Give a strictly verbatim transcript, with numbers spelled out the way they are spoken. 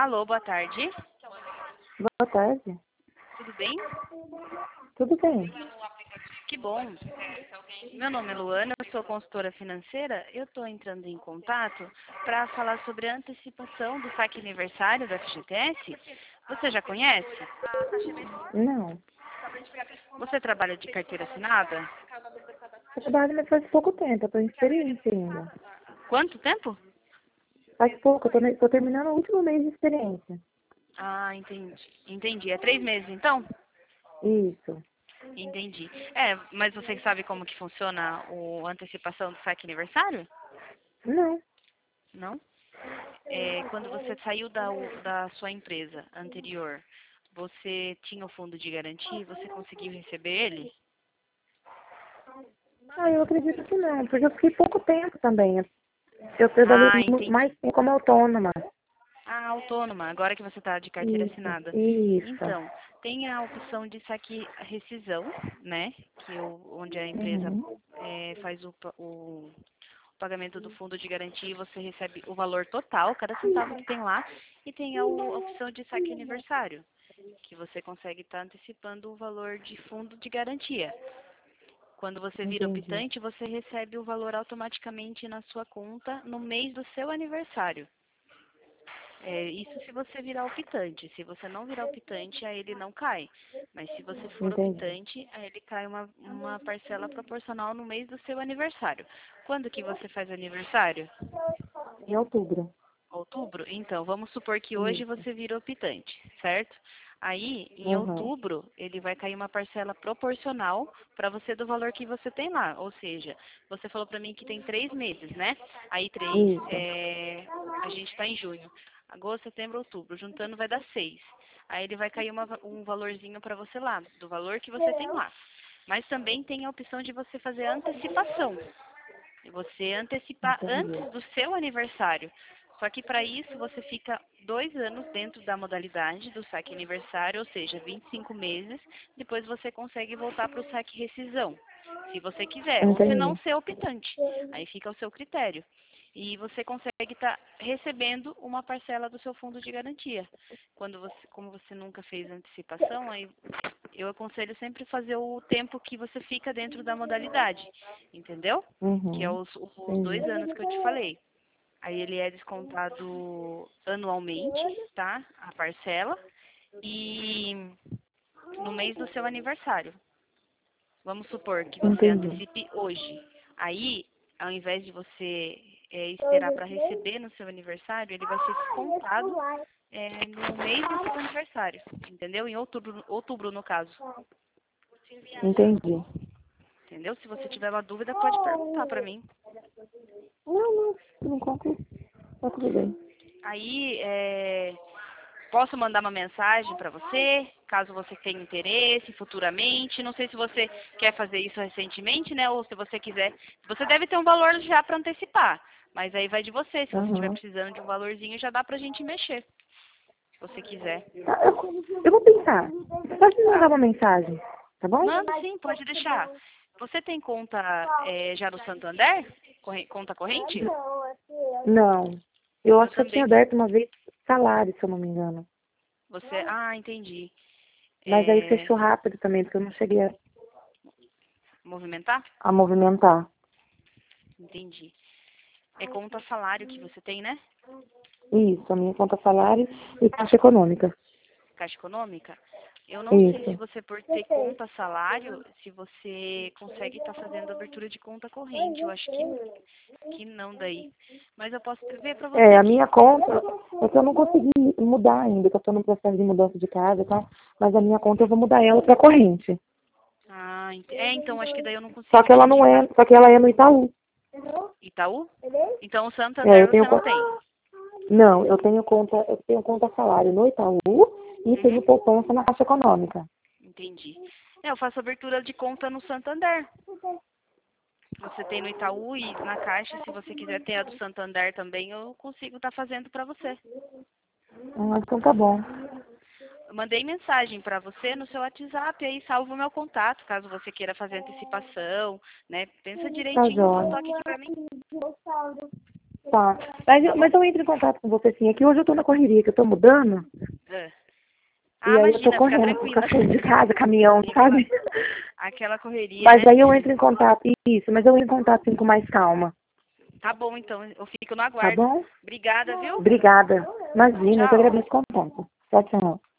Alô, boa tarde. Boa tarde. Tudo bem? Tudo bem? Que bom. Meu nome é Luana, eu sou consultora financeira. Eu estou entrando em contato para falar sobre a antecipação do saque aniversário da F G T S. Você já conhece? Não. Você trabalha de carteira assinada? Eu trabalho, mas faz pouco tempo, eu tô em experiência ainda. Quanto tempo? Faz pouco, eu tô, ne- tô terminando o último mês de experiência. Ah, entendi. Entendi. É três meses, então? Isso. Entendi. É, mas você sabe como que funciona o- a antecipação do saque aniversário? Não. Não? É, quando você saiu da, u- da sua empresa anterior, você tinha o fundo de garantia e você conseguiu receber ele? Ah, eu acredito que não, porque eu fiquei pouco tempo também. Eu trabalhei Ah, mu- mais entendi. tempo como autônoma. Ah, autônoma, agora que você está de carteira Isso, assinada. isso. Então, tem a opção de saque rescisão, né? Que o, onde a empresa Uhum. é, faz o, pa- o pagamento do fundo de garantia e você recebe o valor total, cada centavo que tem lá, e tem a, o- a opção de saque aniversário, que você consegue estar antecipando o valor de fundo de garantia. Quando você vira Entendi. optante, você recebe o valor automaticamente na sua conta no mês do seu aniversário. É, isso se você virar optante. Se você não virar optante, aí ele não cai. Mas se você for Entendi. optante, aí ele cai uma, uma parcela proporcional no mês do seu aniversário. Quando que você faz aniversário? Em outubro. Outubro? Então, vamos supor que hoje Isso. você vira optante, certo? Aí, em Uhum. outubro, ele vai cair uma parcela proporcional para você do valor que você tem lá. Ou seja, você falou para mim que tem três meses, né? Aí, três, Isso. é, a gente está em junho. Agosto, setembro, outubro. Juntando vai dar seis. Aí ele vai cair uma va- um valorzinho para você lá, do valor que você tem lá. Mas também tem a opção de você fazer antecipação. E você antecipar Entendi. antes do seu aniversário. Só que para isso você fica dois anos dentro da modalidade do saque aniversário, ou seja, vinte e cinco meses. Depois você consegue voltar para o saque rescisão, se você quiser, ou se não Entendi. ser optante. Aí fica ao seu critério. E você consegue estar recebendo uma parcela do seu fundo de garantia. Quando você, como você nunca fez antecipação, aí eu aconselho sempre fazer o tempo que você fica dentro da modalidade, entendeu? Que é Uhum. os, os Entendi. dois anos que eu te falei. Aí ele é descontado anualmente, tá? A parcela. E no mês do seu aniversário. Vamos supor que você Entendi. antecipe hoje. Aí, ao invés de você é, esperar para receber no seu aniversário, ele vai ser descontado é, no mês do seu aniversário. Entendeu? Em outubro, outubro no caso. Entendi. Entendeu? Se você tiver uma dúvida, pode perguntar para mim. Não, não, por enquanto tá tudo bem. Aí, é, posso mandar uma mensagem para você, caso você tenha interesse futuramente. Não sei se você quer fazer isso recentemente, né? Ou se você quiser. Você deve ter um valor já para antecipar. Mas aí vai de você. Se você estiver Aham. precisando de um valorzinho, já dá pra gente mexer. Se você quiser. Tá, eu, eu vou pensar. Pode me mandar Tá. uma mensagem, tá bom? Manda sim, pode deixar. Você tem conta é, já no Santander? Corre- Conta corrente? Não. Eu Eu acho que eu tinha também. aberto uma vez salário, se eu não me engano. Você. Ah, entendi. Mas aí É, fechou rápido também, porque eu não cheguei a, movimentar? a movimentar. Entendi. É conta salário que você tem, né? Isso, a minha conta salário e taxa econômica. Caixa Econômica. Eu não sei se Isso. você, por ter conta salário, se você consegue estar fazendo abertura de conta corrente. Eu acho que, que não daí. Mas eu posso ver para você É, a aqui. minha conta, é que eu não consegui mudar ainda, que eu estou no processo de mudança de casa e tal, mas a minha conta eu vou mudar ela para corrente. Ah, ent- é, então acho que daí eu não Só consigo que te ela não indicar. é, só que ela é no Itaú. Itaú? Então o É, eu Santander tenho você não conta. tem. Não, eu tenho conta, eu tenho conta salário no Itaú e tenho Uhum, poupança na Caixa Econômica. entendi. É, eu faço abertura de conta no Santander. Você tem no Itaú e na Caixa, se você quiser ter a do Santander também, eu consigo estar fazendo para você. Ah, então tá bom. Eu mandei mensagem para você no seu WhatsApp, aí salva o meu contato, caso você queira fazer antecipação, né? Pensa Tá direitinho, dá um jóia. toque aqui para mim. Tá. Mas, eu- mas eu entro em contato com você sim. É que hoje eu tô na correria, que eu tô mudando. É. E Ah, aí eu imagina, tô fica correndo com tranquila. cachorro de casa, caminhão, sabe? Aquela correria, Mas né? aí eu entro em contato. Isso, mas eu entro em contato sim, com mais calma. Tá bom, então. Eu fico no Tá aguardo. bom? Obrigada, viu? Obrigada. Imagina, eu que Tchau. agradeço o contato. Tchau, tchau.